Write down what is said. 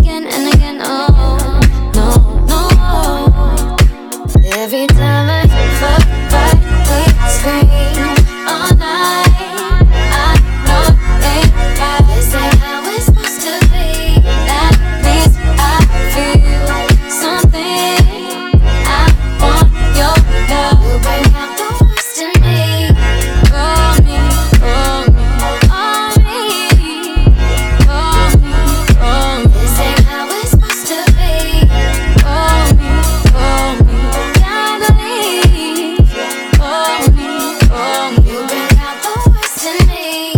again and again. Oh, no, no. Every time I fuck right, we scream all night. I know it ain't right. This ain't how it's supposed to be. At least I feel something. I want your love. You bring out the worst in me. Oh me, oh me, oh me, oh me, oh me. This ain't how it's supposed to be. Oh me, gotta leave. Oh me, you bring out the worst in me.